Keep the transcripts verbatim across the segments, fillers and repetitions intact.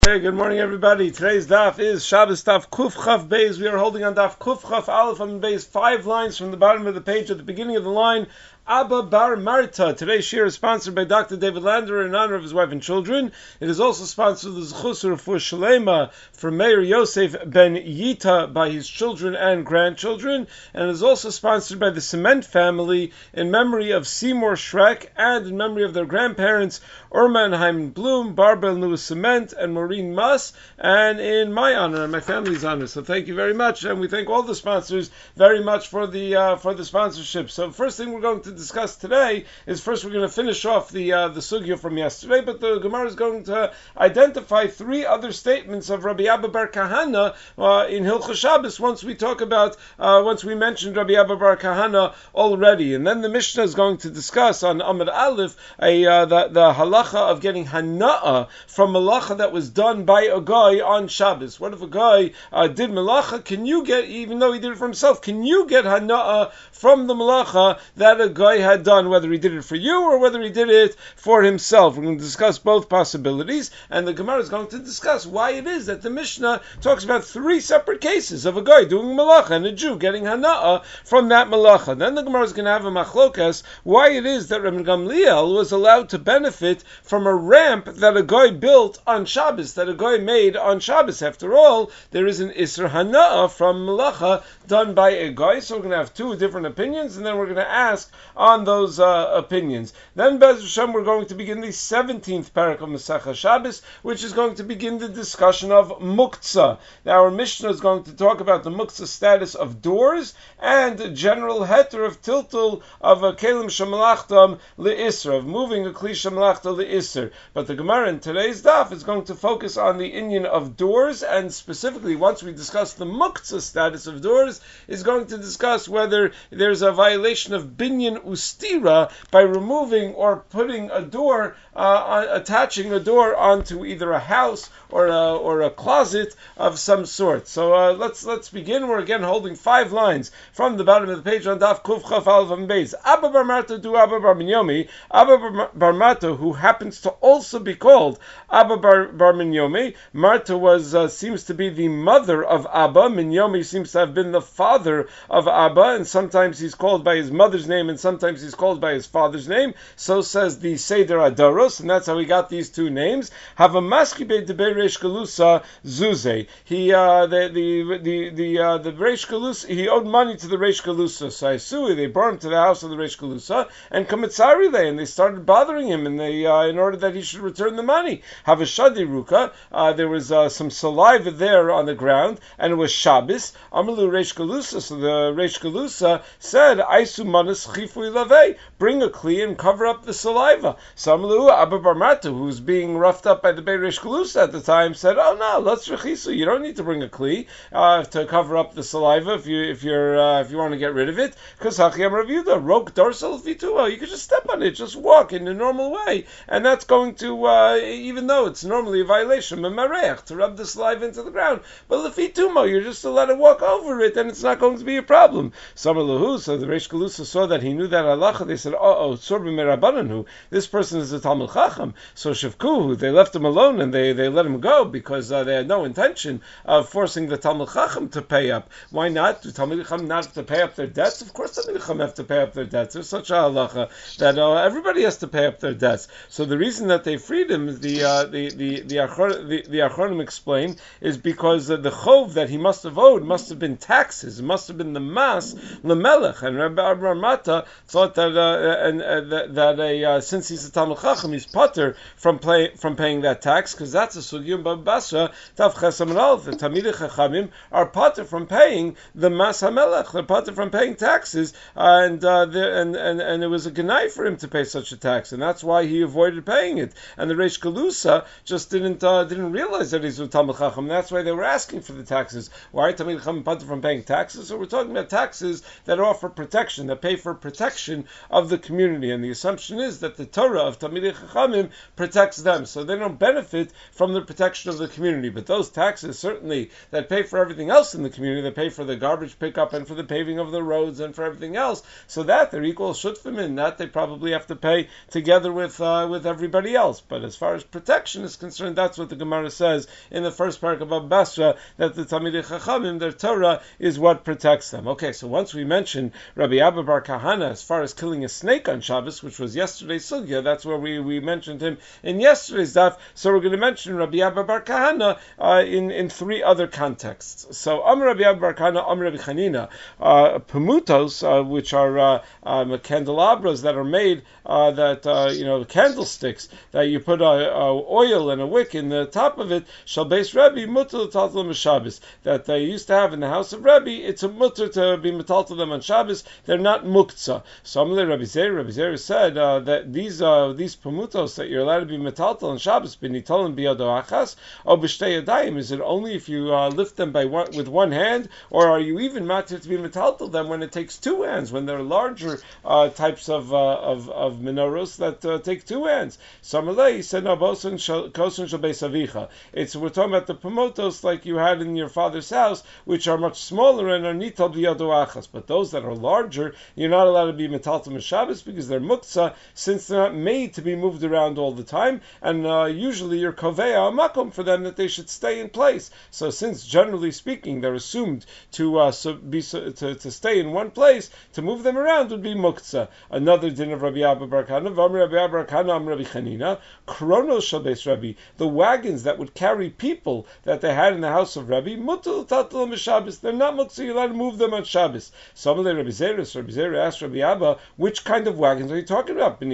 Hey, good morning, everybody. Today's daf is Shabbos daf Kuf Chaf Beis. We are holding on daf Kuf Chaf Aleph on Beis, five lines from the bottom of the page at the beginning of the line. Abba Bar Marta. Today's shir is sponsored by Doctor David Lander in honor of his wife and children. It is also sponsored with the Zechus Refuah Shalema for Meir Yosef Ben Yita by his children and grandchildren, and it is also sponsored by the Cement family in memory of Seymour Schreck and in memory of their grandparents Irma and Hyman Bloom, Barbara and Louis Cement, and Maureen Muss, and in my honor and my family's honor. So thank you very much, and we thank all the sponsors very much for the uh, for the sponsorship. So first thing we're going to discuss today is first we're going to finish off the uh, the sugya from yesterday, but the Gemara is going to identify three other statements of Rabbi Abba Bar Kahana uh, in Hilchos Shabbos. Once we talk about uh, once we mentioned Rabbi Abba Bar Kahana already, and then the Mishnah is going to discuss on Amud Aleph a uh, the the halacha of getting hana'ah from malacha that was done by a guy on Shabbos. What if a guy uh, did malacha? Can you get, even though he did it for himself, can you get hana'ah from the malacha that a guy had done, whether he did it for you or whether he did it for himself? We're going to discuss both possibilities, and the Gemara is going to discuss why it is that the Mishnah talks about three separate cases of a guy doing malacha and a Jew getting hana'ah from that malacha. Then the Gemara is going to have a machlokas why it is that Rabbi Gamliel was allowed to benefit from a ramp that a guy built on Shabbos, that a guy made on Shabbos. After all, there is an Isser Hana'ah from malacha done by a guy, so we're going to have two different opinions, and then we're going to ask on those uh, opinions. Then, Bez Hashem, we're going to begin the seventeenth parak of Masechah Shabbos, which is going to begin the discussion of Muktzah. Now, our Mishnah is going to talk about the Muktzah status of doors and general heter of tiltul of a kelim shemalachtam le'isr, of moving a kli shemalachta le'isr. But the Gemara in today's daf is going to focus on the inyan of doors, and specifically, once we discuss the Muktzah status of doors, is going to discuss whether there's a violation of binyan ustira by removing or putting a door, uh, attaching a door onto either a house or a, or a closet of some sort. So uh, let's let's begin. We're again holding five lines from the bottom of the page on Daf Kuf Chaf Aleph Amud Beis. Abba Bar Marta do Abba Bar Minyomi. Abba Bar Marta, who happens to also be called Abba Bar, Bar Minyomi. Marta was uh, seems to be the mother of Abba. Minyomi seems to have been the father of Abba, and sometimes he's called by his mother's name, and sometimes he's called by his father's name. So says the Seder Adoros, and that's how he got these two names. Have a maskibe de Reish Galusa Zuze. He uh, the the the the uh, the Reish Galusa, he owed money to the Reish Galusa. So I sue. They brought him to the house of the Reish Galusa and Kamitzari and they started bothering him, and they uh, in order that he should return the money. Have a Shadi Ruka. Uh, there was uh, some saliva there on the ground, and it was Shabbos. Amalu Reish Galusa. So the Reish Galusa said, "Aisu manas chifui lavei. Bring a kli and cover up the saliva." So Amalu Abba Bar Marta, who was being roughed up by the Bei Reish Galusa at the time, said, "Oh no, let's rechisu. You don't need to bring a kli uh, to cover up the saliva if you if you're uh, if you want to get rid of it. Because Hachiyam Rav Yehuda rok dorsal fituah. You could just step on it, just walk in the normal way, and that's going to uh, even though it's normally a violation of mereach to rub the saliva into the ground, but lefitumo, you're just to let it walk over it, and it's not going to be a problem." Some lahu, so the Reish Galusa saw that he knew that halacha. They said, "Oh, oh, sorbi merabananu. This person is a Talmud Chacham." So shivkuhu, they left him alone and they, they let him go because uh, they had no intention of forcing the Talmud Chacham to pay up. Why not? Do Talmud Chacham not have to pay up their debts? Of course Talmud Chacham have to pay up their debts. There's such a halacha that uh, everybody has to pay up their debts. So the reason that they freed him, the uh, the the the Achron, the, the Achronim explain, is because uh, the chov that he must have owed must have been taxes. It must have been the mas lemelech. And Rabbi Ramata thought that uh, and uh, that, that a, uh, since he's a Talmud Chacham, he's pater from play, from paying that tax, because that's a sugiyum b'basra tav chesam and alf. The Talmidei Chachamim are pater from paying the mas hamelech. They're pater from paying taxes, uh, and, uh, and and and it was a genai for him to pay such a tax, and that's why he avoided paying it. And the Reish Galusa just didn't uh, didn't realize that he's a Talmud Chacham. That's why they were asking for the taxes. Why are Talmidei Chachamim pater from paying taxes? So we're talking about taxes that offer protection, that pay for protection protection of the community. And the assumption is that the Torah of Talmidei Chachamim protects them, so they don't benefit from the protection of the community. But those taxes, certainly, that pay for everything else in the community, they pay for the garbage pickup and for the paving of the roads and for everything else, so that they're equal shutfim in that they probably have to pay together with uh, with everybody else. But as far as protection is concerned, that's what the Gemara says in the first parak of Ab Basra, that the Talmidei Chachamim, their Torah, is what protects them. Okay, so once we mentioned Rabbi Abba bar Kahana as far as killing a snake on Shabbos, which was yesterday's sugya, that's where we, we mentioned him in yesterday's daf, so we're going to mention Rabbi Abba bar Kahana uh, in, in three other contexts. So, Am Rabbi Abba bar Kahana, Am Rabbi Chanina, uh, Pemutos, uh, which are uh, um, candelabras that are made, uh, that, uh, you know, candlesticks, that you put uh, uh, oil and a wick in the top of it, Shal Beis Rebbe, Mutter Taltal Shabbos, that they used to have in the house of Rebbe, it's a mutter to be metaltal them on Shabbos, they're not muktzah. So Amalei Rabbi Zera, Rabbi Zera said uh, that these uh, these pemutos that you're allowed to be metaltal on Shabbos, benitolim biyado achas, or b'shtei yadayim, is it only if you uh, lift them by one, with one hand, or are you even matir to be metaltal them when it takes two hands, when they're larger uh, types of, uh, of of menorahs that uh, take two hands? So Amalei said, no, kosun shal beis avicha. It's we're talking about the pemutos like you had in your father's house, which are much smaller and are nital biyado achas. But those that are larger, you're not allowed to be metaltal Shabbos because they're muktzah, since they're not made to be moved around all the time, and uh, usually you're kovea a makom for them that they should stay in place. So since generally speaking they're assumed to uh, so be so, to, to stay in one place, to move them around would be muktzah. Another din of Rabbi Abba bar Kahana, Vam Rabbi Abba bar Kahana, Am Rabbi Chanina, Kronos shel beis Rabbi, the wagons that would carry people that they had in the house of Rabbi, mutul tatal Shabbos, they're not muktzah, you're allowed to move them on Shabbos. Some of the Rabbi Zera, Rabbi Zera asked Rabbi Abba, which kind of wagons are you talking about? Are you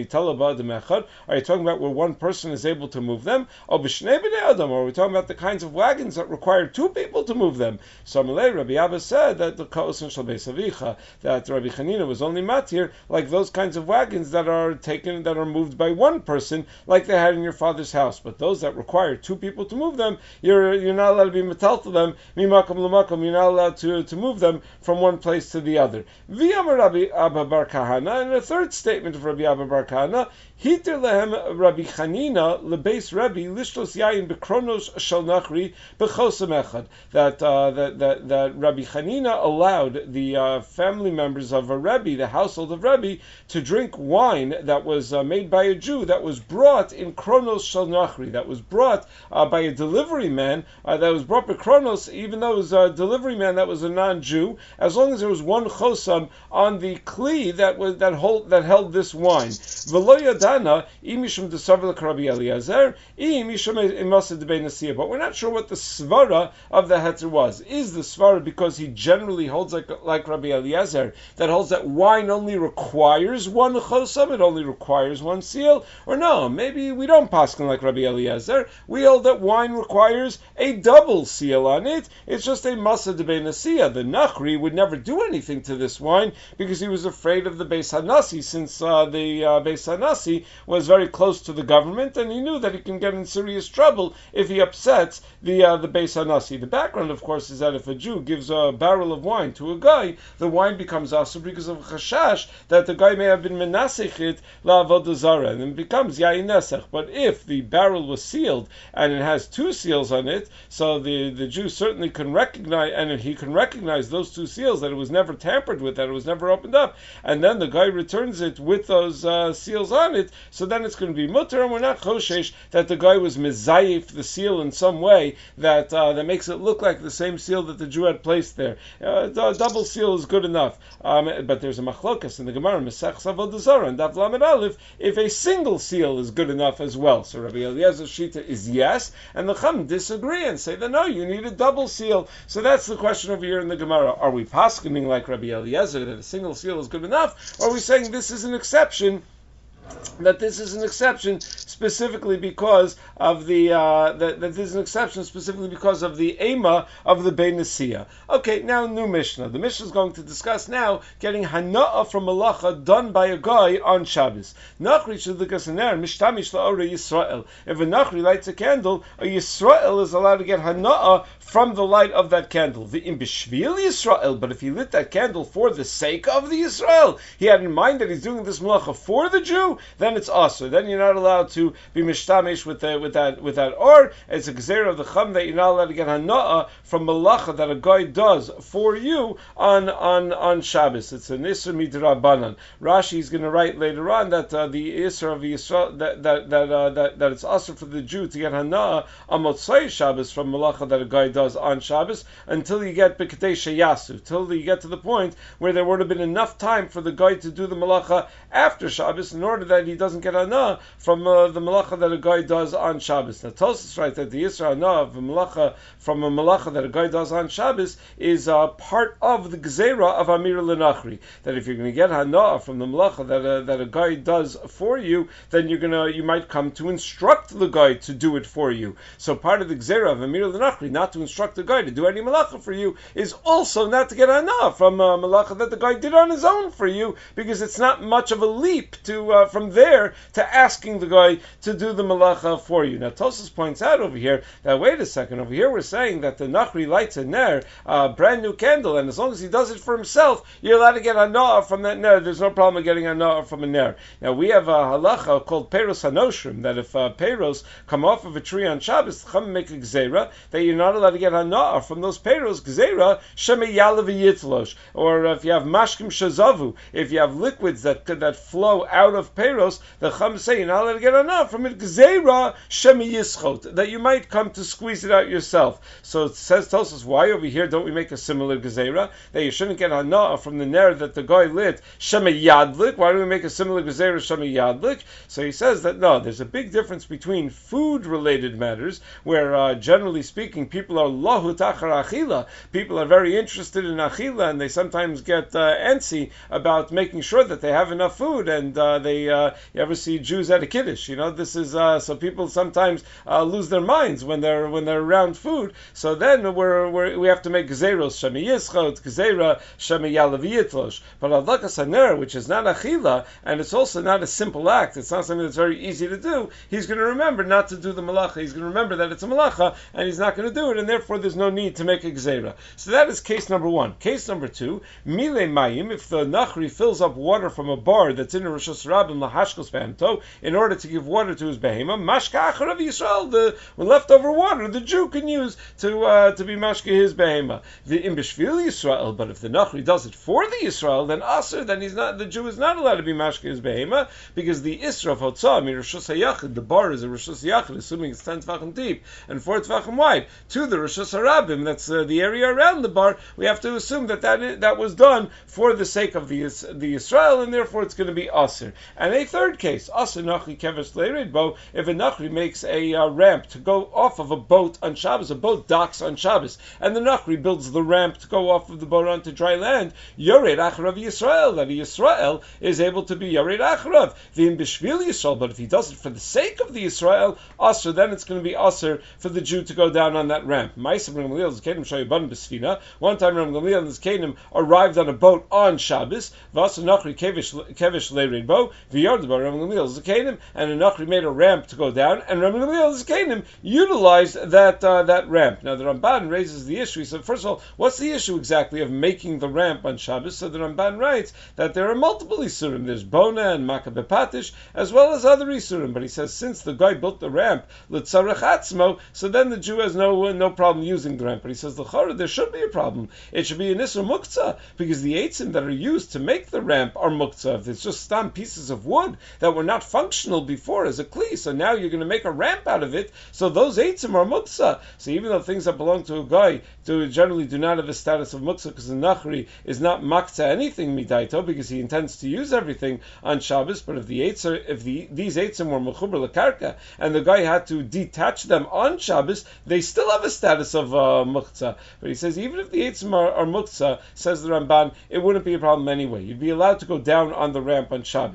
talking about where one person is able to move them? Or are we talking about the kinds of wagons that require two people to move them? So Rabbi Abba said that the Ka'osin Shal Beis Avicha, that Rabbi Chanina was only matir like those kinds of wagons that are taken, that are moved by one person, like they had in your father's house. But those that require two people to move them, you're you're not allowed to be metal to them. Mimakom l'makom, you're not allowed to to move them from one place to the other. V'yamar Rabbi Abba bar Kahana, and a third statement of Rabbi Abba bar Kahana, Hiter lehem Rabbi Chanina lebeis Rabbi lishlos yayin bekronos shel nachri bechosam echad. That uh, that that that Rabbi Chanina allowed the uh, family members of a Rebbe, the household of Rebbe, to drink wine that was uh, made by a Jew, that was brought in kronos shel nachri, that was brought uh, by a delivery man, uh, that was brought by kronos, even though it was a delivery man that was a non-Jew, as long as there was one chosam on the kli that was that hold that held this wine. V'lo yadana imishum desavar Rabbi Eliezer imishum imasa debei nasiya. But we're not sure what the svara of the heter was. Is the svara because he generally holds like like Rabbi Eliezer, that holds that wine only requires one chosam, it only requires one seal, or no? Maybe we don't paskin like Rabbi Eliezer. We hold that wine requires a double seal on it. It's just a masa debei nasiya. The nachri would never do anything to this wine because he was afraid of the Beis Hanasi, since uh, the uh, Beis Hanasi was very close to the government, and he knew that he can get in serious trouble if he upsets the uh, the Beis Hanasi. The background, of course, is that if a Jew gives a barrel of wine to a guy, the wine becomes asur because of a chashash that the guy may have been menasich it la'avodah zarah, and it becomes yayin nesach. But if the barrel was sealed and it has two seals on it, so the, the Jew certainly can recognize, and he can recognize those two seals, that it was never tampered with, that it was never opened up, and then the guy returns it with those uh, seals on it, so then it's going to be mutter, and we're not choshesh that the guy was mezayif the seal in some way that uh, that makes it look like the same seal that the Jew had placed there. Uh, a double seal is good enough, um, but there's a machlokas in the Gemara Mesech Avodah Zarah and Daf Lamed Aleph if a single seal is good enough as well. So Rabbi Eliezer's shita is yes, and the Chum disagree and say that no, you need a double seal. So that's the question over here in the Gemara. Are we paskening like Rabbi Eliezer that a single seal is good enough, or are we saying this is an exception that this is an exception specifically because of the uh, that, that this is an exception specifically because of the ema of the Bein Nesiyah. Okay, now new Mishnah. The Mishnah is going to discuss now getting hana'ah from malacha done by a guy on Shabbos. Nachri shelikas ner mishtamish la'ora Yisrael. If a nachri lights a candle, a Yisrael is allowed to get hana'ah from the light of that candle. The im b'shvil Yisrael, but if he lit that candle for the sake of the Yisrael, he had in mind that he's doing this malacha for the Jew, then it's asur. Then you're not allowed to be mishtamish with the, with that with that or. It's a gzeira of the chum that you're not allowed to get hana'ah from malacha that a guy does for you on on on Shabbos. It's an isur midrabanan. Rashi is going to write later on that uh, the isur of Yisrael that that that, uh, that that it's asur for the Jew to get hana'ah on Motzei Shabbos from malacha that a guy does on Shabbos until you get b'ketei sheyasu, till you get to the point where there would have been enough time for the guy to do the malacha after Shabbos in order that he doesn't get hana'ah from uh, the malacha that a guy does on Shabbos. Now Tosfos writes that the Yisra hana'ah of a malacha from a malacha that a guy does on Shabbos is uh, part of the gzeira of Amir L'Nachri. That if you're going to get hana'ah from the malacha that a, that a guy does for you, then you're gonna you might come to instruct the guy to do it for you. So part of the gzeira of Amir L'Nachri, not to instruct the guy to do any malacha for you, is also not to get hana'ah from a malacha that the guy did on his own for you, because it's not much of a leap to uh, from there to asking the guy to do the malacha for you. Now Tosfos points out over here that wait a second, over here we're saying that the Nachri lights a ner, a brand new candle, and as long as he does it for himself, you're allowed to get hana'ah from that ner. There's no problem with getting hana'ah from a ner. Now we have a halacha called Peros Hanoshrim, that if uh, Peros come off of a tree on Shabbos, the Chum make a gzeira that you're not allowed to get hana'ah from those Peros, gzeira sheme yalav yitlosh. Or if you have mashkim shazavu, if you have liquids that that flow out of Peros, the Chum say you're not allowed to get hana'ah from it, gzeira sheme yischot, that you might come to squeeze it out yourself. So it says, tells us why over here don't we make a similar gzeira that you shouldn't get hana'ah from the ner that the guy lit sheme yadlik. Why do we make a similar gzeira sheme yadlik? So he says that no, there's a big difference between food-related matters, where uh, generally speaking, people are lahu tachar achila. People are very interested in achila, and they sometimes get uh, antsy about making sure that they have enough food. And uh, they, uh, you ever see Jews at a kiddush? You know, this is uh, so people sometimes uh, lose their minds when they're when they're around food. So then we're, we're we have to make gezeros shemi yischot, gezera shemi yalav yitlosh. But adlakas haner, which is not achila, and it's also not a simple act. It's not something that's very easy to do. He's going to remember not to do the malacha. He's going to remember that it's a malacha, and he's not going to do it, and therefore there's no need to make a gezera. So that is case number one. Case number two, mile mayim, if the nachri fills up water from a bar that's in a Rosh Hashanah lahashkos behamto in order to give water to his behema, mashka acharav Yisrael, the leftover water the Jew can use to uh, to be mashka his behema. The im b'shvil Yisrael, but if the nachri does it for the Yisrael, then aser, then he's not, the Jew is not allowed to be mashka his behema, because the isra of hotzah mi Rosh Hayachid, the bar is a Rosh Hayachid, assuming it's ten tvachim deep and four tvachim wide, to the Rosh Harabim, that's uh, the area around the bar. We have to assume that that, is, that was done for the sake of the the Yisrael, and therefore it's going to be aser. And a third case, aser nachri kevesh leiridbo, if a nachri makes a uh, ramp to go off of a boat on Shabbos, a boat docks on Shabbos, and the nachri builds the ramp to go off of the boat onto dry land, yored acharav Yisrael, that Yisrael is able to be yored acharav, the im b'shvil Yisrael, but if he does it for the sake of the Yisrael, aser, then it's going to be aser for the Jew to go down on that ramp. One time Ram Gamliel and his Kenim arrived on a boat on Shabbos, and a Nachri made a ramp to go down, and Ram Gamliel's Kenim utilized that uh, that ramp. Now the Ramban raises the issue. He said, first of all, what's the issue exactly of making the ramp on Shabbos? So the Ramban writes that there are multiple Isurim. There's Bona and Makabepatish, as well as other Isurim. But he says, since the guy built the ramp, L'tzarech Atzmo, so then the Jew has no no problem using the ramp. But he says, L'chara, there should be a problem. It should be an Isra Muktzah, because the eitzim that are used to make the ramp are Muktzah. If it's just stam pieces of wood that were not functional before as a kli, so now you're going to make a ramp out of it, so those eitzim are Muktzah. So even though things that belong to a guy do, generally do not have a status of Muktzah, because the Nachri is not Maktzah anything midaito, because he intends to use everything on Shabbos, but if the eitzim, if the, these eitzim were Mechuber L'karka, and the guy had to detach them on Shabbos, they still have a status of uh, Muktzah. But he says, even if the eitzim are, are Muktzah, says the Ramban, it wouldn't be a problem anyway. You'd be allowed to go down on the ramp on Shabbos. And the reason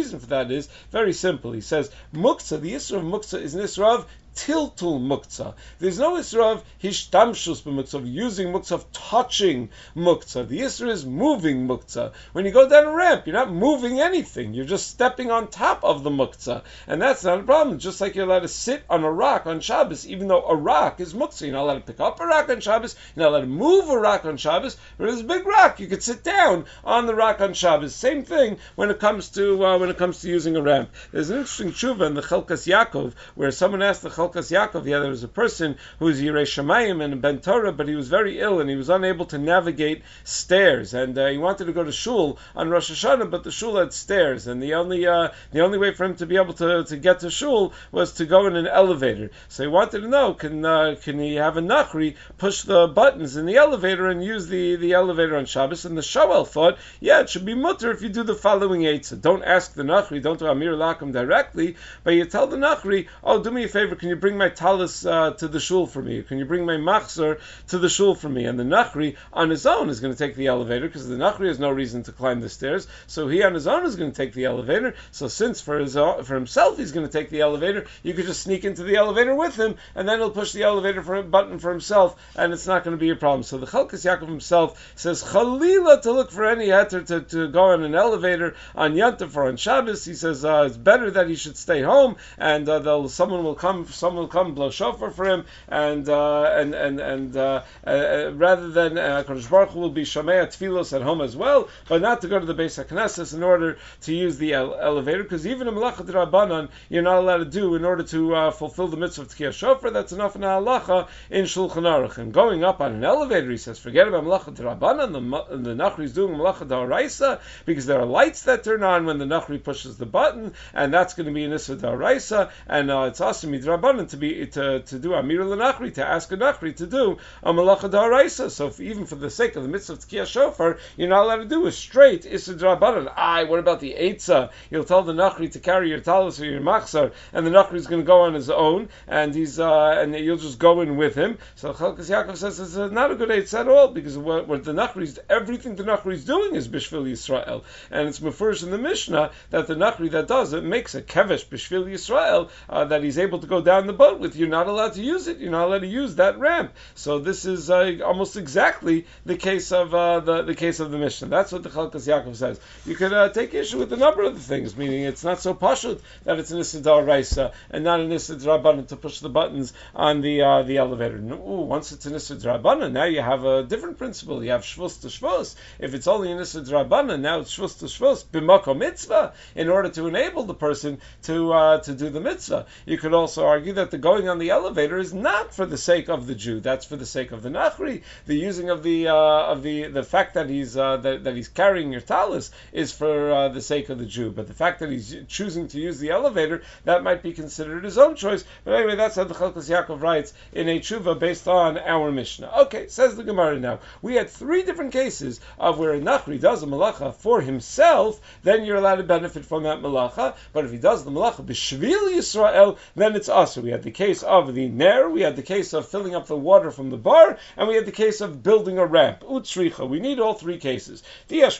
reason for that is very simple. He says, muktzah, the Isra of muktzah is an Isra of tiltul muktzah. There's no Isra of hishtamshus b'muktzah, of using muktzah, of touching muktzah. The Isra is moving muktzah. When you go down a ramp, you're not moving anything. You're just stepping on top of the muktzah. And that's not a problem. Just like you're allowed to sit on a rock on Shabbos, even though a rock is muktzah. You're not allowed to pick up a rock on Shabbos. You're not allowed to move a rock on Shabbos. But there's a big rock. You could sit down on the rock on Shabbos. Same thing when it comes to uh, when it comes to using a ramp. There's an interesting tshuva in the Chelkas Yaakov where someone asked the Chelkas Yaakov, yeah, there was a person who was Yirei Shamayim and a Ben Torah, but he was very ill and he was unable to navigate stairs, and uh, he wanted to go to shul on Rosh Hashanah, but the shul had stairs, and the only uh, the only way for him to be able to, to get to shul was to go in an elevator. So he wanted to know, can uh, can he have a nachri push the buttons in the elevator and use the, the elevator on Shabbos? And the Shoel thought, yeah, it should be mutter if you do the following eitzah. Don't ask the nachri, don't do Amir Lakum directly, but you tell the nachri, oh, do me a favor, can you bring my talis uh, to the shul for me? Can you bring my machzor to the shul for me? And the nachri on his own is going to take the elevator, because the nachri has no reason to climb the stairs, so he on his own is going to take the elevator. So since for his own, for himself he's going to take the elevator, you could just sneak into the elevator with him, and then he'll push the elevator for, button for himself, and it's not going to be a problem. So the Chelkas Yaakov himself says, Chalila, to look for any heter to, to go on an elevator on Yantav or on Shabbos. He says uh, it's better that he should stay home, and uh, they'll, someone will come, someone will come blow shofar for him, and uh, and and and uh, uh, rather than uh, Kodesh Baruch Hu will be Shomei Tfilos at home as well, but not to go to the Beis HaKnesses in order to use the ele- elevator, because even a Melachat Rabbanan you're not allowed to do in order to uh, fulfill the mitzvah of Tkiyah Shofar. That's enough in halacha in Shulchan Aruch. And going up on an elevator, he says, forget about Melachat Rabbanan. The, the Nachri is doing Melachat D'Oraisa, because there are lights that turn on when the Nachri pushes the button, and that's going to be an Issa D'Oraisa, and uh, it's awesome Midrabanan to be to, to do Amir L'Nachri, to ask a Nachri to do a Melachat D'Oraisa. So if, even for the sake of the mitzvah of Tkiyah Shofar, you're not allowed to do a straight Issa D'Rabbanan. Aye, what about the Eitzah? You'll tell the Nachri to carry your talis or your machzor, and the Nachri is going to go on his own, and he's uh, and you'll just go in with him. So Chelkas Yaakov says it's not a good Eitzah at all, because what, what the Nachri, everything the Nachri is doing is Bishvil Yisrael, and it's mefurish in the Mishnah that the Nachri that does it makes a kevesh Bishvil Yisrael, uh, that he's able to go down the boat with. You're not allowed to use it. You're not allowed to use that ramp. So this is uh, almost exactly the case of uh, the the case of the Mishnah. That's what the Chelkas Yaakov says. You could uh, take issue with a number of the things, meaning it's not so pashut that it's an Issa D'Oraisa and not an Issa D'Rabbanan to push the buttons on the uh, the elevator. No, ooh, once it's an Issa D'Rabbanan, now you have a different principle. You have Shvus to Shvus. If it's only an Issa D'Rabbanan, now it's Shvus to Shvus b'makom mitzvah, in order to enable the person to uh, to do the mitzvah. You could also argue that the going on the elevator is not for the sake of the Jew. That's for the sake of the Nachri. The using of the uh, of the the fact that he's uh, that, that he's carrying your talis is for uh, the sake of the Jew. But the fact that he's choosing to use the elevator, that might be considered his own choice. But anyway, that's how the Chelkas Yaakov writes in a tshuva based on our Mishnah. Okay, says the Gemara now. We had three different cases of where a Nachri does a malacha for himself, then you're allowed to benefit from that malacha. But if he does the malacha b'shvil Yisrael, then it's also. We had the case of the ner, we had the case of filling up the water from the bar, and we had the case of building a ramp. Utsricha. We need all three cases. If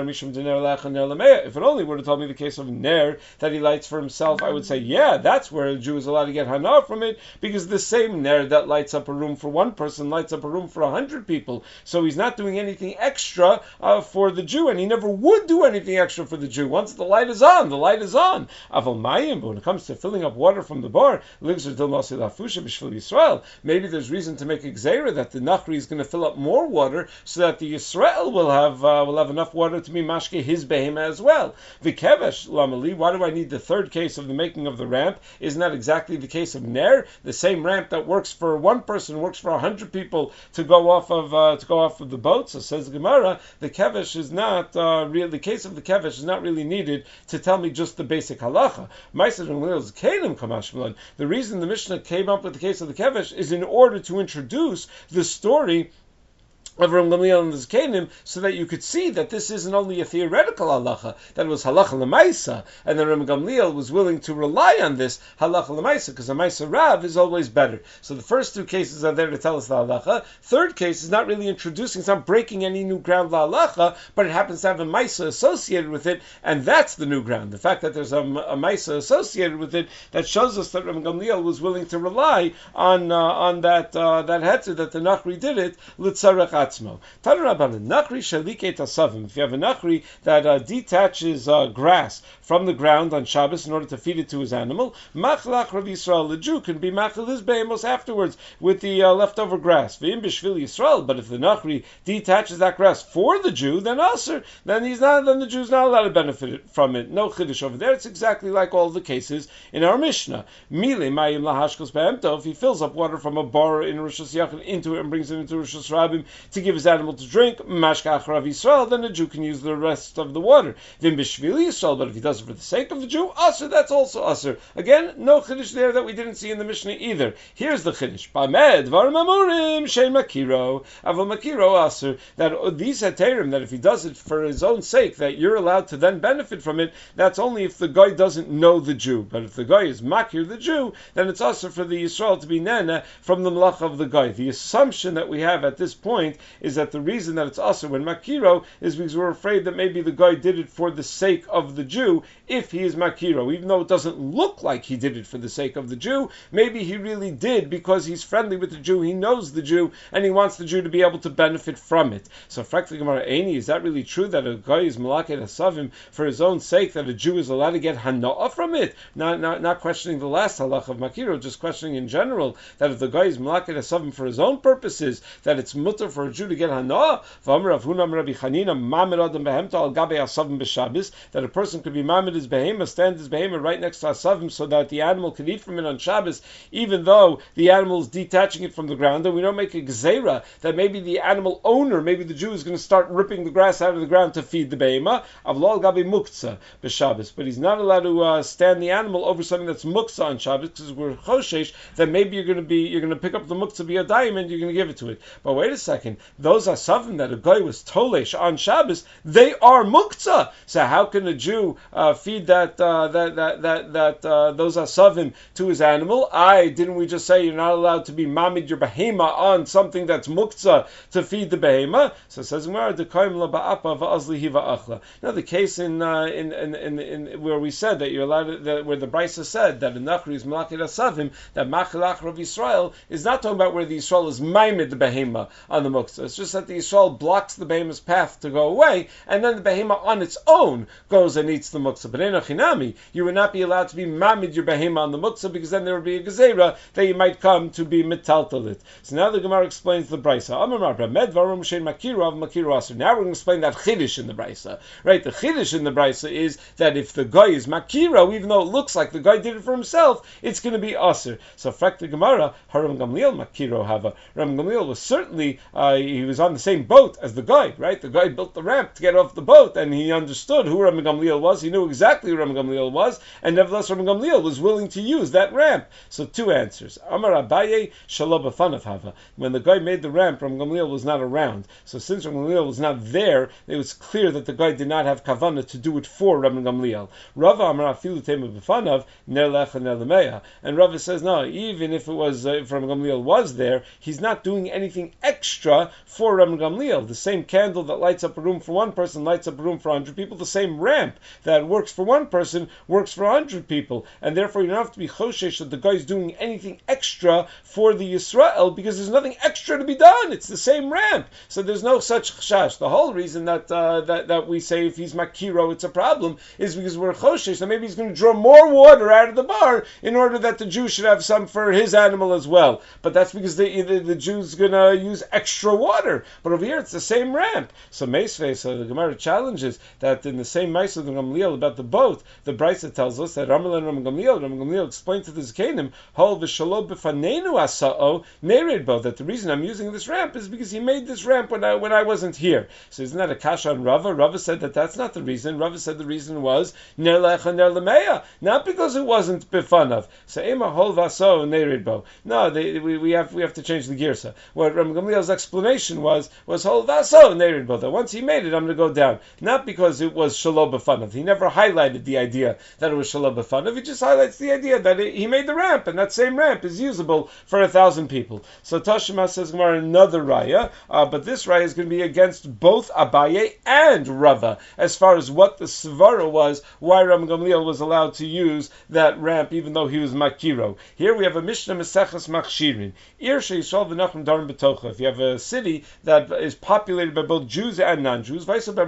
it only were to tell me the case of ner that he lights for himself, I would say, yeah, that's where a Jew is allowed to get hana from it, because the same ner that lights up a room for one person lights up a room for a hundred people. So he's not doing anything extra uh, for the Jew, and he never would do anything extra for the Jew. Once the light is on, the light is on. Aval mayim, but when it comes to filling up water from the bar, maybe there's reason to make a gzeira that the Nachri is going to fill up more water so that the Yisrael will have uh, will have enough water to be mashke his behema as well. V'kevesh lamali. Why do I need the third case of the making of the ramp? Isn't that exactly the case of ner? The same ramp that works for one person works for a hundred people to go off of uh, to go off of the boat. So says the Gemara, the kevesh is not uh, real. The case of the kevesh is not really needed to tell me just the basic halacha. The reason the Mishnah came up with the case of the kevesh is in order to introduce the story of Ram Gamliel and the Zkenim, so that you could see that this isn't only a theoretical halacha, that it was halacha l'maisa, and then Ram Gamliel was willing to rely on this halacha l'maisa, because a maisa rav is always better. So the first two cases are there to tell us the halacha. Third case is not really introducing, it's not breaking any new ground la halacha, but it happens to have a maisa associated with it, and that's the new ground. The fact that there's a, a maisa associated with it, that shows us that Ram Gamliel was willing to rely on uh, on that uh, that heter, that the Nachri did it, l'tzarech atzmo. Tanurabanan, Nachri shaliket asavim. If you have a Nachri that uh, detaches uh, grass from the ground on Shabbos in order to feed it to his animal, machlach Rav Yisrael, the Jew can be machal his behemos afterwards with the uh, leftover grass. V'im b'shvil Yisrael, but if the Nachri detaches that grass for the Jew, then aser, then he's not, then the Jew's not allowed to benefit from it. No chiddush over there. It's exactly like all the cases in our Mishnah. Mile mayim lahashkos behemto. If he fills up water from a bar in Rosh Hashanah into it and brings it into Rosh Hashanah to give his animal to drink, mashkach Rav Yisrael, then the Jew can use the rest of the water. V'im b'shvil Yisrael, but if he does it for the sake of the Jew, aser, that's also aser. Again, no chiddush there that we didn't see in the Mishnah either. Here's the chiddush. Ba'med varim amurim shein makiro aval makiro aser. That these heterim, that if he does it for his own sake, that you're allowed to then benefit from it, that's only if the guy doesn't know the Jew. But if the guy is makir the Jew, then it's aser for the Yisrael to be nena from the malach of the guy. The assumption that we have at this point is that the reason that it's aser when makiro is because we're afraid that maybe the guy did it for the sake of the Jew, if he is makiro, even though it doesn't look like he did it for the sake of the Jew. Maybe he really did because he's friendly with the Jew, he knows the Jew, and he wants the Jew to be able to benefit from it. So, frankly, Gemara Eini, is that really true that a guy is malaket asavim for his own sake, that a Jew is allowed to get hana'ah from it? Not, not, not questioning the last halach of makiro, just questioning in general that if the guy is malaket asavim for his own purposes, that it's mutter for a Jew to get hana'ah. That a person could be mamid his behema, stand his behema right next to asavim, so that the animal can eat from it on Shabbos, even though the animal is detaching it from the ground. And we don't make a gzeira that maybe the animal owner, maybe the Jew is going to start ripping the grass out of the ground to feed the behema. Avlol gabi muktzah b'Shabbos, but he's not allowed to uh, stand the animal over something that's muktzah on Shabbos, because we're choshesh that maybe you're going to be you're going to pick up the muktzah b'yadayim and you're going to give it to it. But wait a second, those asavim that a guy was tolesh on Shabbos, they are muktzah. So how can a Jew uh, feed that uh, that that that that uh, those asavim to his animal? I didn't we just say you're not allowed to be mamid your behema on something that's muktzah to feed the behema? So it says now the case in, uh, in, in in in where we said that you're allowed to, that, where the Brisa said that the Nachri is malaket asavim, that machalach Rav Yisrael is not talking about where the Yisrael is maimid the behema on the muktzah. It's just that the Yisrael blocks the behema's path to go away, and then the behema on its own goes and eats the muktzah. But enochinami, you would not be allowed to be mamid your behema on the muktzah, because then there would be a gezerah that you might come to be metaltalit. So now the Gemara explains the Brisa. Now we're going to explain that chiddush in the Brisa. Right, the chiddush in the Brisa is that if the guy is makiro, even though it looks like the guy did it for himself, it's going to be aser. So frak the Gemara, Haram Gamliel makiro hava. Ram Gamliel was certainly uh, he was on the same boat as the guy. Right, the guy built the ramp to get off the boat, and he understood who Ram Gamliel was. He knew exactly who Ram Gamliel was, and nevertheless Ram Gamliel was willing to use that ramp. So two answers. Amar Abaye shelo b'fanav hava. When the guy made the ramp, Ram Gamliel was not around. So since Ram Gamliel was not there, it was clear that the guy did not have kavanah to do it for Ram Gamliel. Rava Amar afilu tema b'fanav ner lecha ner lemeya. And Rava says no, even if it was uh, if Ram Gamliel was there, he's not doing anything extra for Ram Gamliel. The same candle that lights up a room for one person lights up a room for one hundred people. The same ramp that works for one person works for one hundred people, and therefore you don't have to be choshesh that the guy's doing anything extra for the Yisrael, because there's nothing extra to be done. It's the same ramp, so there's no such chashash. The whole reason that uh, that that we say if he's makiro it's a problem is because we're choshesh that maybe he's going to draw more water out of the bar in order that the Jew should have some for his animal as well. But that's because the the, the Jew's going to use extra water. But over here it's the same ramp. So Meisvei, so the Gemara challenges that in the same Meisvei of the Gamliel about the boat, the Brisa tells us that Ramal and Ram Gamliel, Ram Gamliel explained to the Zkenim, Hol v'shalo b'fanenu asa'o nered bo, that the reason I'm using this ramp is because he made this ramp when I when I wasn't here. So isn't that a kasha on Rava? Rava said that that's not the reason. Rava said the reason was ner lecha ner lemeya, not because it wasn't b'fanav. So ema hol v'asa'o nered bo. No, they, we, we have we have to change the girsa. What Ram Gamliel's explanation explanation was was holvaso nerid botha. Once he made it, I'm going to go down. Not because it was shalom b'fanav. He never highlighted the idea that it was shalom b'fanav. He just highlights the idea that it, he made the ramp, and that same ramp is usable for a thousand people. So Tashima says Gemara another raya, uh, but this raya is going to be against both Abaye and Rava as far as what the svara was, why Ram Gamliel was allowed to use that ramp even though he was makiro. Here we have a Mishnah Meseches Machshirin. If you have a city that is populated by both Jews and non-Jews,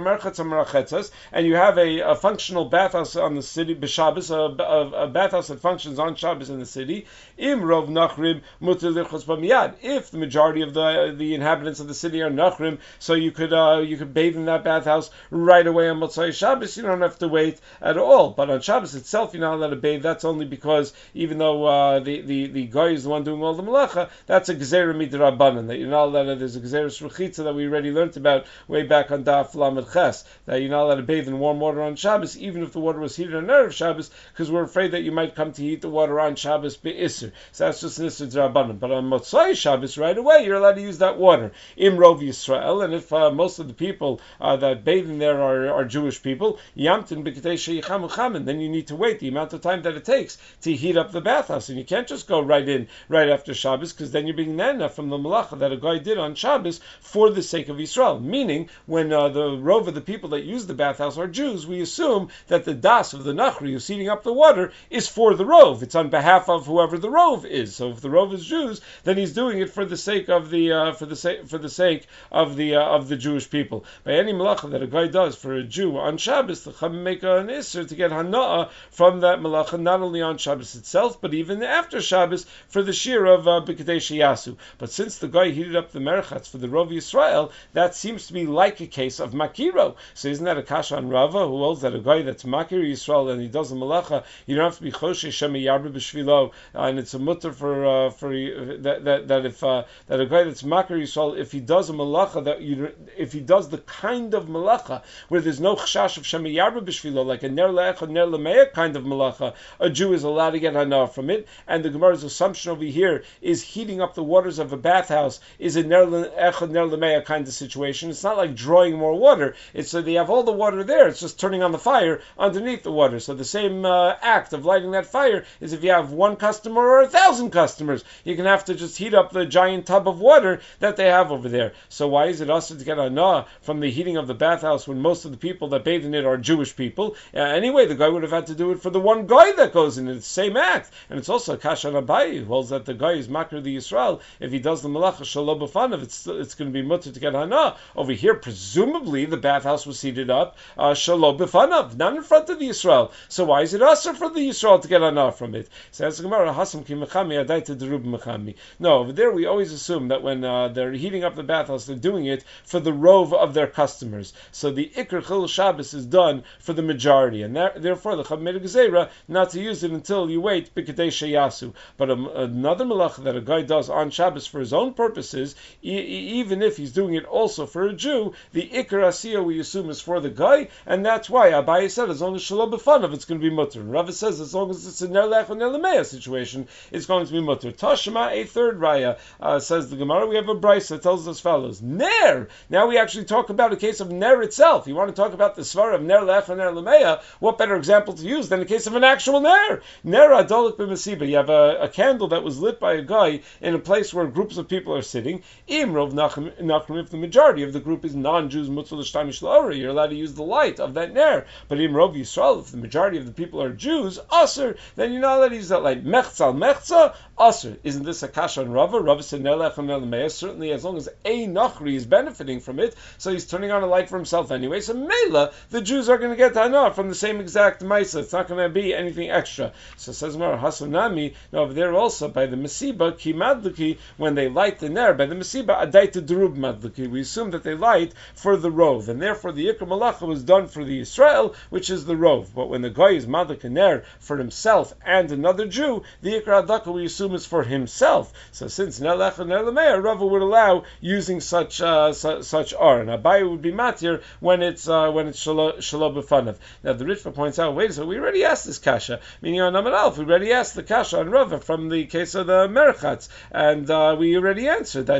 and you have a, a functional bathhouse on the city, b'Shabbos, a, a, a bathhouse that functions on Shabbos in the city, im rov nachrim muter lichos b'miyad. If the majority of the the inhabitants of the city are nachrim, so you could uh, you could bathe in that bathhouse right away on Motzai Shabbos. You don't have to wait at all. But on Shabbos itself, you're not allowed to bathe. That's only because even though uh, the, the the guy is the one doing all the malacha, that's a gzeira midrabanan. That you're not allowed to. There's a gzeira shruchitza that we already learned about way back on Daf Lamed Ches, that you're not allowed to bathe in warm water on Shabbos, even if the water was heated on Erev Shabbos, because we're afraid that you might come to heat the water on Shabbos be'isr. So that's just an isser d'Rabbanan. But on Motzai Shabbos, right away, you're allowed to use that water. Im Rov Yisrael, and if uh, most of the people uh, that bathe in there are, are Jewish people, Yamtin b'ketei sheyichamu chamin, then you need to wait the amount of time that it takes to heat up the bathhouse. And you can't just go right in right after Shabbos, because then you're being nana from the malacha that a guy did on Shabbos for the sake of Yisrael. Meaning, when uh, the rov of the people that use the bathhouse are Jews, we assume that the das of the Nachri who's heating up the water is for the rov. It's on behalf of whoever the rov is. So if the rov is Jews, then he's doing it for the sake of the uh, for the sake for the sake of the uh, of the Jewish people. By any malacha that a guy does for a Jew on Shabbos, the Chachamim make an isser to get hana'ah from that malacha, not only on Shabbos itself, but even after Shabbos for the shir of uh, B'kadei Sheyasu. But since the guy heated up the merchatz for the Rov Yisrael, that seems to be like a case of makiro. So isn't that a kasha on Rava, who holds that a guy that's makir Yisrael and he does a malacha, you don't have to be choshe shemi yarbe b'shvilo, and it's a mutter for uh, for uh, that, that that if uh, that a guy that's makir Yisrael, if he does a malacha that you if he does the kind of malacha where there's no chashash of shemi yarbe b'shvilo, like a ner le'echad ner le'meya kind of malacha, a Jew is allowed to get hana from it. And the Gemara's assumption over here is heating up the waters of a bathhouse is a ner le'echad ner le'meya kind of situation. It's not like drawing more water. It's so they have all the water there. It's just turning on the fire underneath the water. So the same uh, act of lighting that fire is if you have one customer or a thousand customers, you can have to just heat up the giant tub of water that they have over there. So why is it also to get hana from the heating of the bathhouse when most of the people that bathe in it are Jewish people? Uh, anyway, the guy would have had to do it for the one guy that goes in it. It's the same act. And it's also a kasha Abayi who holds that the guy is makir the Yisrael. If he does the malacha shalom b'fanav, it's it's going to be mutter to get hana. Over here, presumably the bathhouse was heated up uh, shalom b'fanav, not in front of the Yisrael. So why is it also for the Yisrael to get hana from it? Says Gemara, hasam ki mechami adayta derub mechami. No, over there we always assume that when uh, they're heating up the bathhouse, they're doing it for the rov of their customers. So the ikr chil Shabbos is done for the majority, and that, therefore the Chachamim made a gezerah not to use it until you wait b'kadei sheyasu. But um, another malacha that a guy does on Shabbos for his own purposes, e- even if he's doing it also for a Jew, the ikar asiyah we assume is for the guy, and that's why Abaye said as long as shalom b'fanav it's going to be mutter. Rava says as long as it's a ner le'ech or ner le'meya situation, it's going to be mutter. Tashma, a third raya, uh, says the Gemara, we have a brayso that tells us as follows: ner. Now we actually talk about a case of ner itself. You want to talk about the svara of ner le'ech or ner le'meya? What better example to use than a case of an actual ner? Ner adolik b'masiba. You have a, a candle that was lit by a guy in a place where groups of people are sitting. Imrov nachrim, if the majority of the group is non-Jews, mutzal l'shtayim sh'la'ora, you're allowed to use the light of that ner. But Imrov Yisrael, if the majority of the people are Jews, aser, then you're not allowed to use that light. Mechzal mechza, aser. Isn't this a kasha on Rava? Rava said ner lech and ner le'meya. Certainly, as long as a nachri is benefiting from it, so he's turning on a light for himself anyway. So mela, the Jews are going to get hana from the same exact ma'isa. It's not going to be anything extra. So says Mar Hasanami. Now over there also by the masiba ki madluki, when they light the ner by the masiba adaita derub madluki, we assume that they light for the rov, and therefore the ikar malacha was done for the Yisrael, which is the rov. But when the guy is madlik ner for himself and another Jew, the ikar adaka we assume is for himself. So since ner lech and ner le'meya, Rava would allow using such uh, su- such ar, and Abaye would be matir when it's uh, when it's shalom b'fanav. Now the Ritva points out, wait a second, we already asked this kasha, meaning on Amar Aleph, we already asked the kasha on Rava from the case of the merchatz, and uh, we already answered that the, your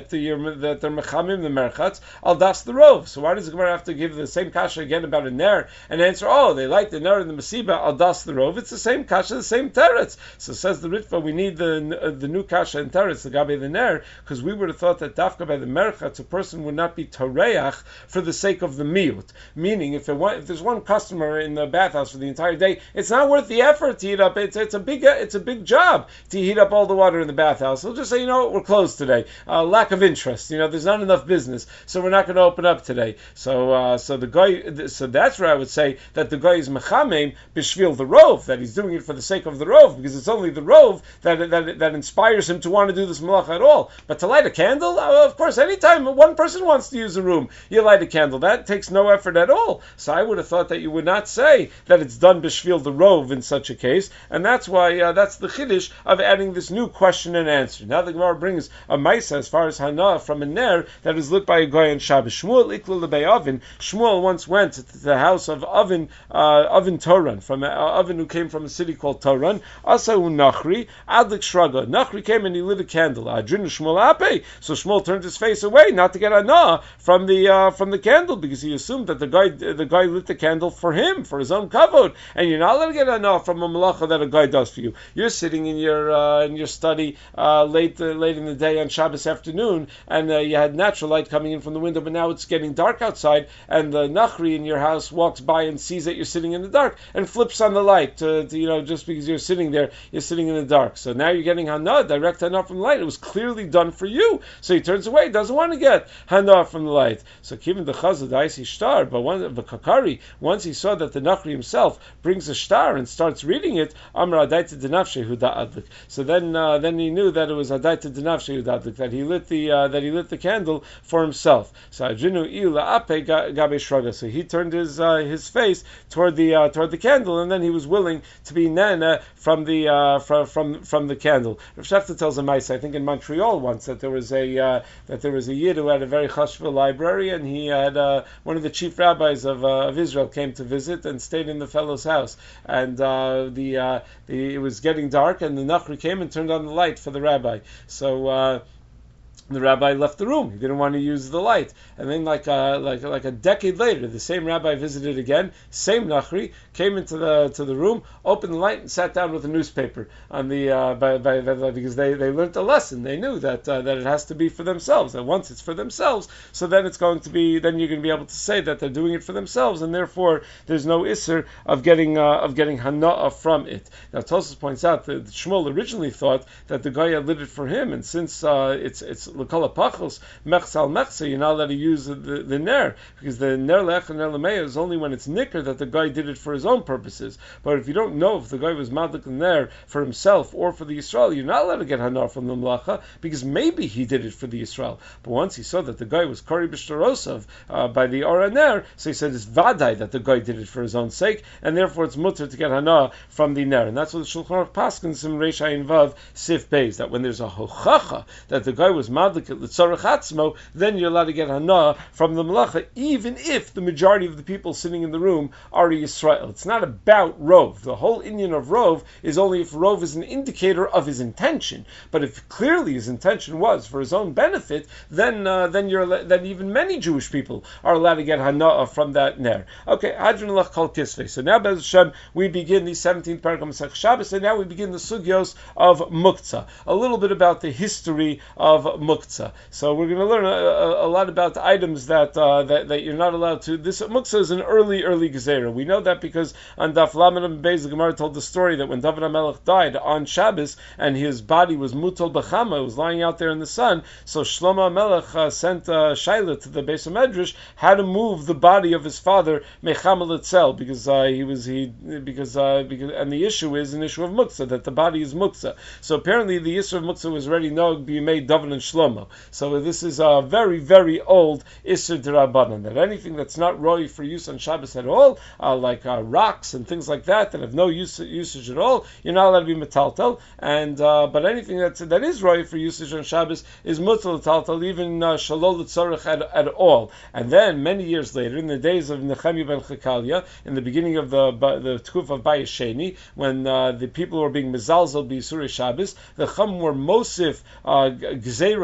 they're that they're mechamim the merchatz al das the rov. So why does the Gemara have to give the same kasha again about a ner and answer, oh, they like the ner and the masiba al das the rov? It's the same kasha, the same teretz. So says the Ritva, we need the uh, the new kasha and teretz the gabe the ner, because we would have thought that dafka by the merchatz a person would not be tareach for the sake of the miut. Meaning, if, it, if there's one customer in the bathhouse for the entire day, it's not worth the effort to heat up. It's it's a big it's a big job to heat up all the water in the bathhouse. He'll just say, you know what, we're closed today. Uh, lack of interest. You know, there's not enough business, so we're not going to open up today. So uh, so the guy, so that's where I would say that the guy is mechamim b'shvil the rov, that he's doing it for the sake of the rov, because it's only the rov that that that inspires him to want to do this malacha at all. But to light a candle, uh, of course, anytime one person wants to use a room, you light a candle. That takes no effort at all. So I would have thought that you would not say that it's done b'shvil the rov in such a case, and that's why uh, that's the chiddush of adding this new question and answer. Now the Gemara brings a ma'isa as far as hana from a ner that is lit by a guy on Shabbos. Shmuel ikla lebei Oven. Shmuel once went to the house of Oven, uh, Oven Toran, from uh, Oven who came from a city called Toran. Asahu Nachri adlik shraga. Nachri came and he lit a candle. Adrinu Shmuel ape. So Shmuel turned his face away, not to get hana from the uh, from the candle, because he assumed that the guy the guy lit the candle for him, for his own kavod, and you're not allowed to get hana from a malacha that a guy does for you. You're sitting in your uh, in your study uh, late uh, late in the day on Shabbos afternoon, and uh, you had natural light coming in from the window, but now it's getting dark outside, and the nachri in your house walks by and sees that you're sitting in the dark and flips on the light. To, to, you know, just because you're sitting there, you're sitting in the dark. So now you're getting hana, direct hana from the light. It was clearly done for you. So he turns away, doesn't want to get hana from the light. So given the chazad daisi shtar, but one the kakari, once he saw that the nachri himself brings a shtar and starts reading it, amra adaita denafshe huda adlik. So then uh, then he knew that it was adaita denafshe huda adlik, that he lit the uh, that he lit the candle for himself. So adrinu ila ape gabe shraga. So he turned his uh, his face toward the uh, toward the candle, and then he was willing to be nana from the uh, from from from the candle. Rav Shafta tells a mice, I think in Montreal once, that there was a uh, that there was a yid who had a very chashva library, and he had uh, one of the chief rabbis of uh, of Israel came to visit and stayed in the fellow's house, and uh, the, uh, the it was getting dark, and the nachri came and turned on the light for the rabbi. So. Uh, The rabbi left the room. He didn't want to use the light. And then, like a, like like a decade later, the same rabbi visited again. Same nachri came into the to the room, opened the light, and sat down with a newspaper on the uh, by, by, by, because they, they learned a lesson. They knew that uh, that it has to be for themselves. That once it's for themselves, so then it's going to be. Then you're going to be able to say that they're doing it for themselves, and therefore there's no isser of getting uh, of getting hana'ah from it. Now Tosfos points out that Shmuel originally thought that the guy had lit it for him, and since uh, it's it's l'kol hapachos mechsal mechsa, you're not allowed to use the, the, the ner, because the ner lech and ner lemeya is only when it's nicker that the guy did it for his own purposes. But if you don't know if the guy was madlik ner for himself or for the Yisrael, you're not allowed to get hanar from the melacha, because maybe he did it for the Yisrael. But once he saw that the guy was kari b'shtarosov uh, by the ora ner, so he said it's vadai that the guy did it for his own sake, and therefore it's mutter to get hanar from the ner. And that's what the Shulchan Aruch paskins in Reish Ayin Vav Sif Beis, that when there's a hochacha that the guy was madlik at l'tzarech atzmo, then you're allowed to get hana from the melacha, even if the majority of the people sitting in the room are Yisrael. It's not about rov. The whole inyan of rov is only if rov is an indicator of his intention. But if clearly his intention was for his own benefit, then uh, then you're then even many Jewish people are allowed to get hana from that ner. Okay, Hadron Lach Kol Kisvei. So now, Be'ez Hashem, we begin the seventeenth paragraph of Masech Shabbos, and now we begin the sugyos of muktzah. A little bit about the history of muktzah. So we're going to learn a, a, a lot about the items that, uh, that that you're not allowed to. This muktzah is an early, early gezerah. We know that because on Daf Lamed and Beis, the Gemara told the story that when David HaMelech died on Shabbos and his body was mutal b'chama, it was lying out there in the sun, so Shlomo HaMelech uh, sent uh, Shaila to the Beis HaMedrash how to move the body of his father mechama l'tzel, because uh, he was he because uh, because and the issue is an issue of muktzah, that the body is muktzah. So apparently the issue of muktzah was already nog being made David and Shlomo. So this is a very, very old Isser D'Rabbanan, that anything that's not roy for use on Shabbos at all, uh, like uh, rocks and things like that, that have no use, usage at all, you're not allowed to be metaltel. And uh, but anything that's, that is roy for usage on Shabbos is mutal metaltel, even uh, shalol l'tzorech at, at all. And then many years later, in the days of Nehemiah ben Chakalia, in the beginning of the the Tkuf of Bayis Sheni, when uh, the people were being mezalzel b'Yisurei Shabbos, the Chum were mosif uh, gzeros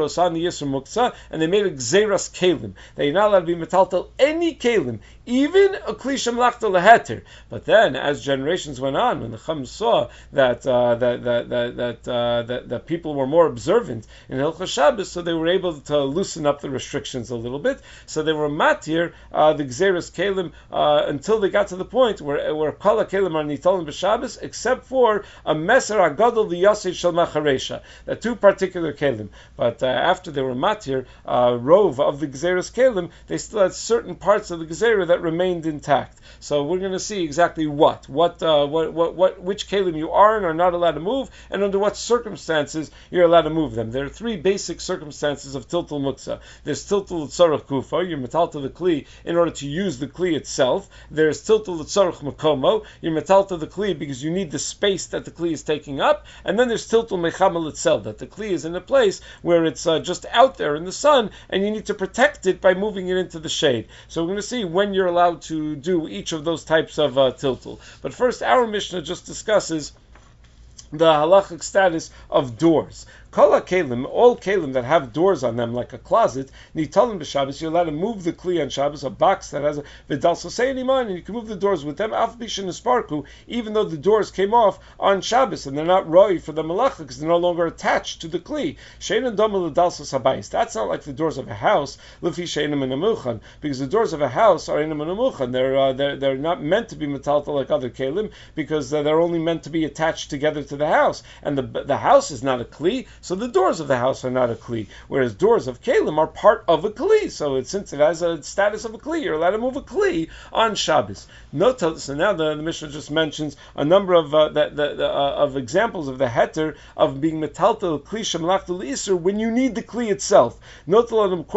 Shabbos on the Yisr Muktzah, and they made a Gzeras Kelim. They're not allowed to be metaltal any Kelim, even a Kli Shemlachta Leheter. But then, as generations went on, when the Chum saw that uh, that that that that, uh, that that people were more observant in Hilchos Shabbos, so they were able to loosen up the restrictions a little bit. So they were matir uh, the Gzeras Kelim uh, until they got to the point where where Kala Kelim are nitolim b'Shabbos, except for a Meser Agadol the Yasei Shel Macharesha, the two particular Kelim. But uh, after they were matir uh, rove of the Gzeras Kelim, they still had certain parts of the Gezerah that remained intact. So we're going to see exactly what, what, uh, what, what, what, which kelim you are and are not allowed to move, and under what circumstances you're allowed to move them. There are three basic circumstances of tiltul muksa. There's tiltul l'tzarech kufa, you're metal to the kli in order to use the kli itself. There's tiltul l'tzarech makomo, you're metal to the kli because you need the space that the kli is taking up. And then there's tiltul mechamel itself, that the kli is in a place where it's uh, just out there in the sun, and you need to protect it by moving it into the shade. So we're going to see when you're allowed to do each of those types of uh, tiltul. But first, our Mishnah just discusses the halachic status of doors. Kol kelim, all kelim that have doors on them, like a closet, nitalim b'Shabbos, you're allowed to move the kli on Shabbos, a box that has a vidal soseiman, and you can move the doors with them, af bishin esparku, even though the doors came off on Shabbos, and they're not roi for the malacha, because they're no longer attached to the kli. Shein doma l'dal sosabayis. That's not like the doors of a house, lefi sheinim and amuchan, because the doors of a house are in a amuchan. They're, uh, they're, they're not meant to be metaltal like other kelim, because uh, they're only meant to be attached together to the house, and the, the house is not a kli, so the doors of the house are not a kli, whereas doors of kelim are part of a kli. So it, since it has a status of a kli, you're allowed to move a kli on Shabbos. Note, so now the, the Mishnah just mentions a number of uh, the, the, the, uh, of examples of the heter of being metaltal kli shemlachtul isur when you need the kli itself. Note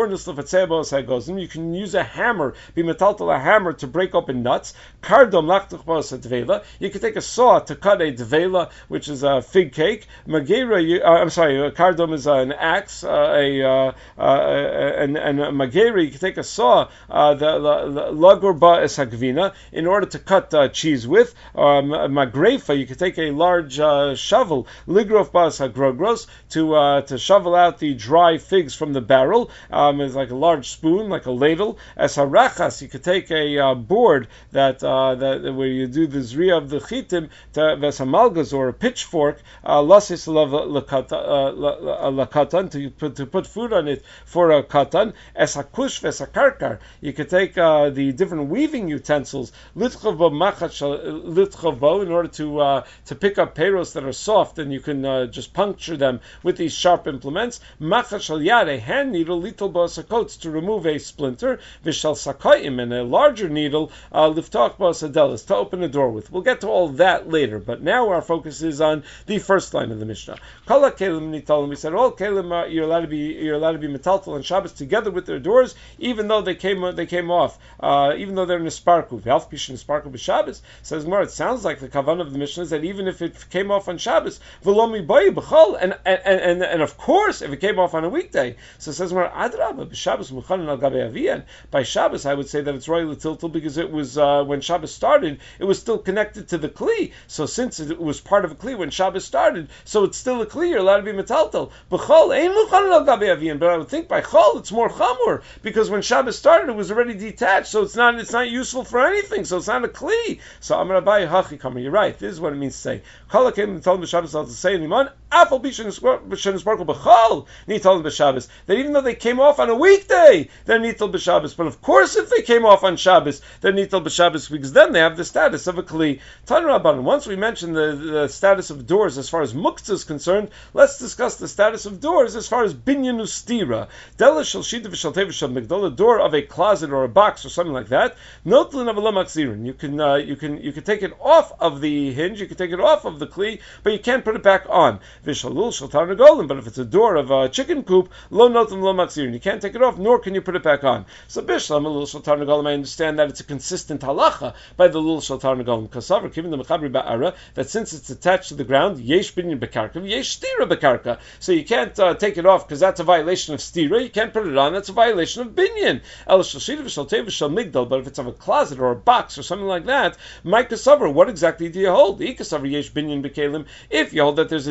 you can use a hammer, be metaltal a hammer to break open nuts. Kardom lachtuch ba'os dveila. You can take a saw to cut a dveila, which is a fig cake. Magera, you, uh, I'm sorry. A kardom is uh, an axe, uh, a uh, uh, and and a mageri. You can take a saw, uh, the lagorba es hagvina, in order to cut uh, cheese with. Um, magrefa, you can take a large uh, shovel, ligrof bas hagrogros, to uh, to shovel out the dry figs from the barrel. Um, it's like a large spoon, like a ladle. As harachas, you could take a uh, board that uh, that where you do the zriya of the chitim, vesamalgas, or a pitchfork, lasis lakata. Lakatan, to put to put food on it for a katan. Es hakush ves hakarkar. You could take uh, the different weaving utensils, litchavo machat litchavo, in order to uh, to pick up peros that are soft, and you can uh, just puncture them with these sharp implements. Machat shal yad, a hand needle, little ba'asakots, to remove a splinter. Vishal sakayim, and a larger needle, liftach ba'asadelis, to open a door with. We'll get to all that later, but now our focus is on the first line of the Mishnah. Kala kelim nitalim. We said all kelim uh, you're allowed to be you're allowed to be metaltal on Shabbos together with their doors, even though they came they came off, uh, even though they're in a sparku. V'alf pishin sparku b'Shabbos. Says more. It sounds like the kavanah of the Mishnah is that even if it came off on Shabbos, v'lomi bayi b'chol, and and and and of course if it came off on a weekday. So it says more adraba b'Shabbos muchanan al gabei avian. By Shabbos, I would say that it's royal tiltal because it was uh, when Shabbos started, it was still connected to the kli. So since it was part of a kli when Shabbos started, so it's still a kli. You're allowed to be metaltal. B'chol ein muchanan al gabei avian. But I would think by chol it's more chamur because when Shabbos started, it was already detached. So it's not it's not useful for anything. So it's not a kli. So Amar Abaye hachi kamer. You're right. This is what it means to say. Kol came and told him Shabbos to say niman afal bishen sparkle b'chol nital b'Shabbos. That even though they came off on a weekday, they're nital b'Shabbos. But of course, if they came off on Shabbos, they're nital b'Shabbos because then they have the status of a kli. Tan Rabbanan. Once we mentioned the, the status of doors as far as muktzah is concerned, let's discuss the status of doors as far as binyan ustira. Dela shel shita v'shel teva shel migdal, a door of a closet or a box or something like that. Notlin of a lamaxirin. You can uh, you can you can take it off of the hinge, you can take it off of the kli, but you can't put it back on. Vishalul shel tarnagolim. But if it's a door of a chicken coop, lo notlin lo maxirin. You can't take it off, nor can you put it back on. So bishlam lul shel tarnagolim. I understand that it's a consistent halacha by the lul shel tarnagolim. Kasaver given the mechabri ba'ara that since it's attached to the ground, yesh binyan bekarka, yesh stira bekarka. So you can't uh, take it off because that's a violation of stira. You can't put it on. That's a violation of binyan. El shel shita v'shel teva shel migdal. But if it's of a closet or a box or something like that, my kasaver, what exactly do you hold? The kasaver yesh binyan bekelim. If you hold that there's a, an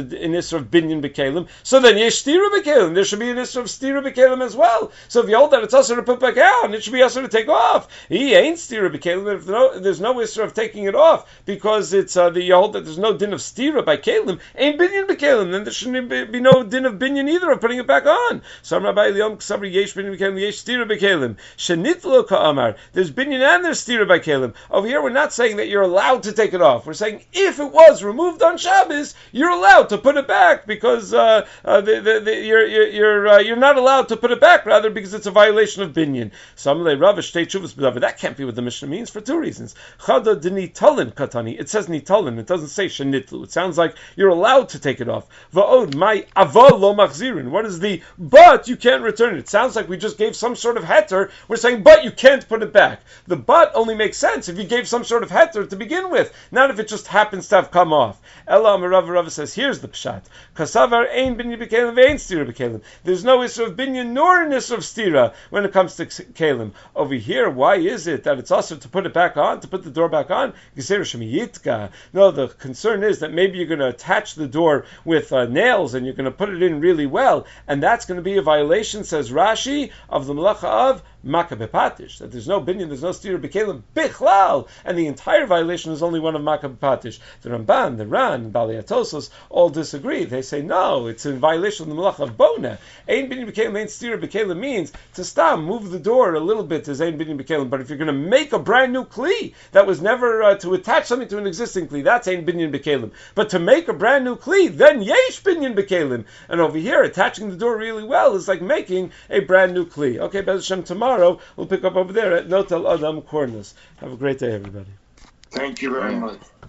isra of binyan b'kelim, so then yesh stira b'kelim. There should be an isra of stira b'kelim as well. So if you hold that it's also to put back on, it should be also to take off. He ain't stira b'kelim. If no, there's no isra of taking it off because it's uh, the you hold that there's no din of stira by kelim, ain't binyan b'kelim. Then there shouldn't be, be no din of binyan either of putting it back on. Some Rabbi Leom Ksabri yesh binyan b'kelim, yesh stira b'kelim. Shenitlo ka'amar. There's binyan and there's stira by kelim. Over here we're not saying that you're allowed to take it off. We're saying if it was removed on Shabbos, you're allowed to put it back because uh, uh, the, the, the, you're you're you're, uh, you're not allowed to put it back rather because it's a violation of binyan. Some lay ravish state chuvas b'davar. That can't be what the Mishnah means for two reasons. Chada denitolin katani. It says nitolin. It doesn't say shenitlu. It sounds like you're allowed to take it off. Va'od my aval lo machzirin. What is the but you can't return it? It sounds like we just gave some sort of heter. We're saying but you can't put it back. The but only makes sense if you gave some sort of heter to begin with, not if it just happens to have come off. Ella Rav Rav says here's the pshat. Kasavar ein binyan b'kelim ve'ein stira b'kelim. There's no issue of binyan nor an issue of stira when it comes to kelim. Over here, why is it that it's also to put it back on, to put the door back on? No, the concern is that maybe you're going to attach the door with uh, nails and you're going to put it in really well, and that's going to be a violation, says Rashi, of the malacha of Makkah bepatish, that there's no binyan, there's no stira b'kelim bichlal, and the entire violation is only one of Makkah bepatish. The Ramban, the Ran, Bali Atosos all disagree. They say no, it's in violation of the malacha of bona. Ein binyan b'kelim, ein stira b'kelim means to stop, move the door a little bit as ein binyan b'kelim. But if you're going to make a brand new kli that was never uh, to attach something to an existing kli, that's ein binyan b'kelim. But to make a brand new kli, then yesh binyan b'kelim. And over here, attaching the door really well is like making a brand new kli. Okay, Bez Hashem, tomorrow we'll pick up over there at Notel Adam Kornus. Have a great day, everybody. Thank you very much.